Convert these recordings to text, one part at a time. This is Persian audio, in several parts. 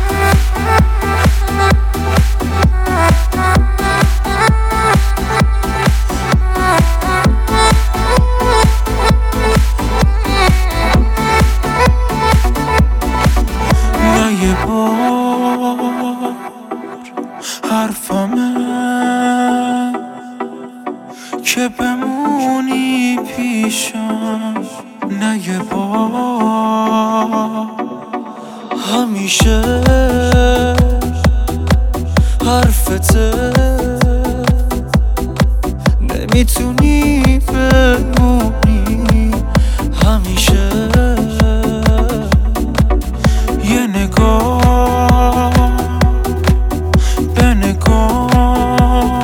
حرفمه که بمونی پیشم، نه یه بار. همیشه حرفته نمیتونی بمونی، همیشه یه نگاه به نگاه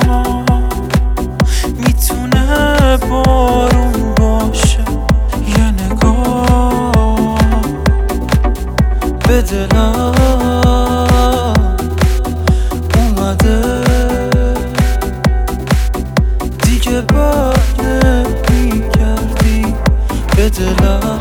میتونه بارون باشه، یه نگاه به دلم اومده دیگه بر نمیگردی به دلم.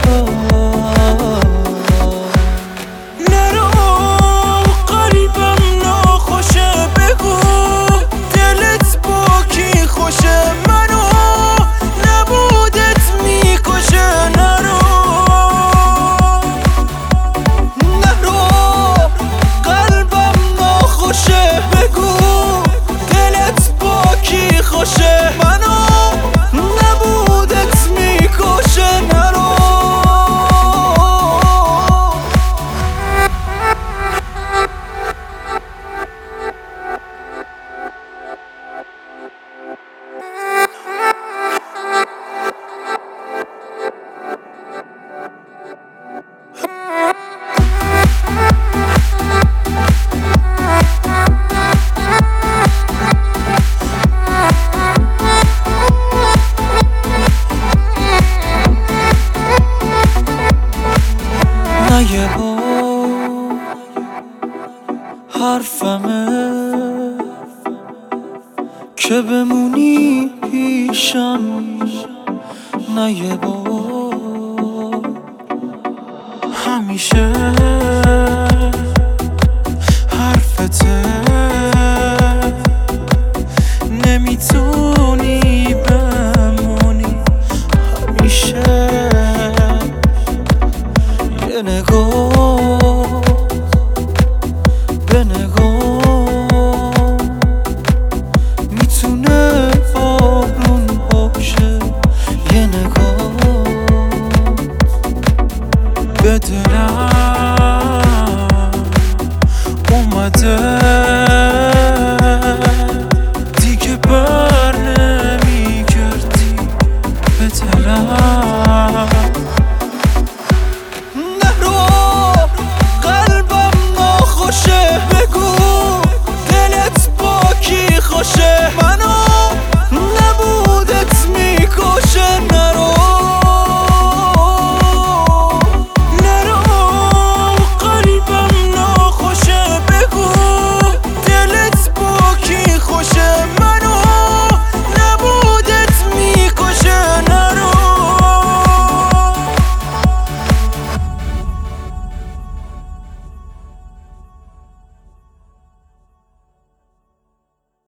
یه بار حرفمه که بمونی پیشم، نه یه بار. همیشه حرفته نمیتونی بمونی، همیشه یه نگاه به نگاه